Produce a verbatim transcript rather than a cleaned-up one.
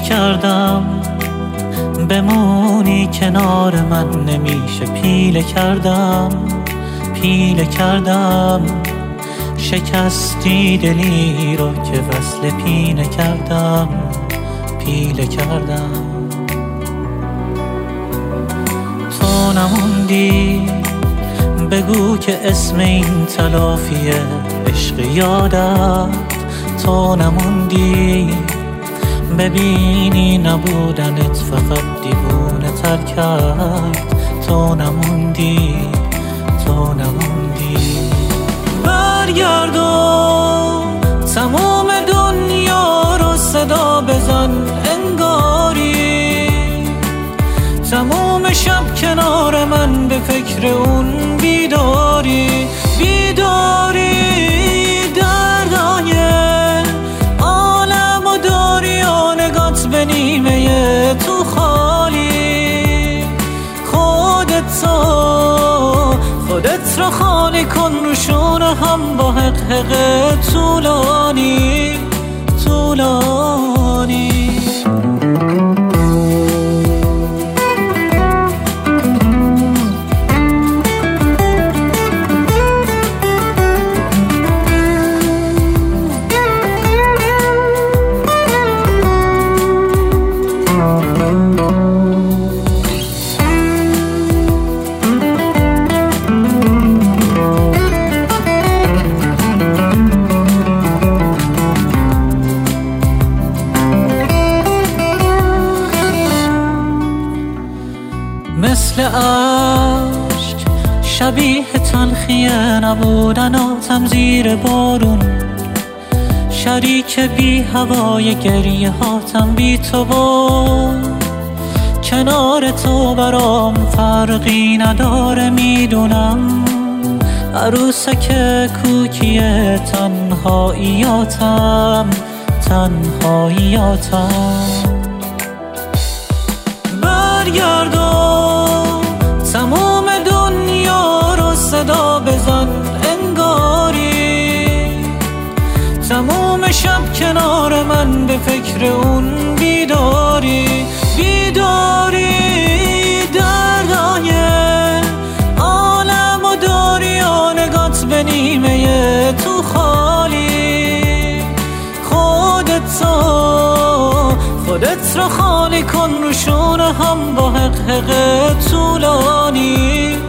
کردم بمونی کنار من، نمیشه پیله کردم پیله کردم. شکستی دلی رو که وصل پینه کردم پیله کردم. تو نموندی بگو که اسم این تلافیه عشق یادت. تو نموندی ببینی نبودنت فقط دیوونه تر کرد. تو نموندی تو نموندی. برگردون تمام دنیا رو صدا بزن انگاری، تمام شب کنار من به فکر اون بیداری بیداری. دردای عالم و داری و نگات به نیمه تو خالی. خودت تو خودت رو خالی کن روشون هم با حقق طولانی طولانی. مثل عشق شبیه تلخیه نبودناتم زیر بارون، شریک بی هوای گریه هاتم بی تو بود. کنار تو برام فرقی نداره میدونم، عروسک کوکیه تنهاییاتم تنهاییاتم. برگردون تمام دنیا رو صدا بزن انگاری، تمام شب کنار من به فکر اون بیداری بیداری. دردای عالم و داری و نگات به نیمه تو خالی. خودت تو خودت رو خالی کن روشون هم با حقق طولانی